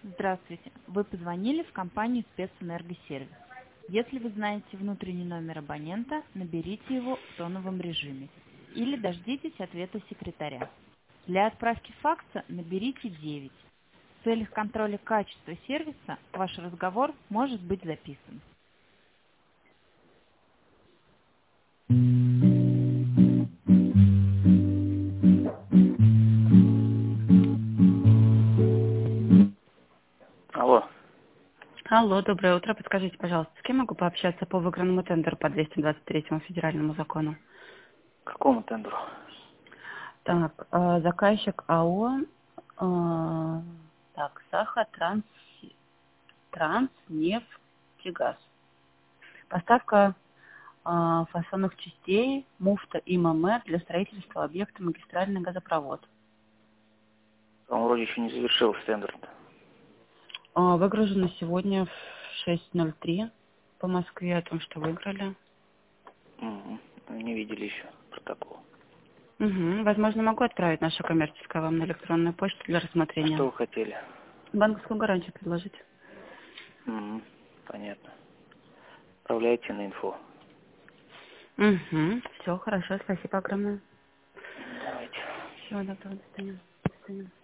Здравствуйте. Вы позвонили в компанию «Спецэнергосервис». Если вы знаете внутренний номер абонента, наберите его в тоновом режиме или дождитесь ответа секретаря. Для отправки факса наберите 9. В целях контроля качества сервиса ваш разговор может быть записан. Алло, Алло, доброе утро. Подскажите, пожалуйста, с кем могу пообщаться по выигранному тендеру по 223 федеральному закону? к какому тендеру? Так, заказчик АО, Саха Транснефтегаз. Поставка фасонных частей, муфта и ММР для строительства объекта магистральный газопровод. Он вроде еще не завершился тендер-то. Выгружено сегодня в 6:03 по Москве о том, что выиграли. Мгм. Не видели еще протокол. Угу. Возможно, могу отправить нашу коммерческую вам на электронную почту для Что рассмотрения. вы хотели? Банковскую гарантию предложить. Мгм. Понятно. Отправляйте на инфо. Угу. Все, хорошо, спасибо огромное. Давайте. Всего доброго, до свидания. До свидания.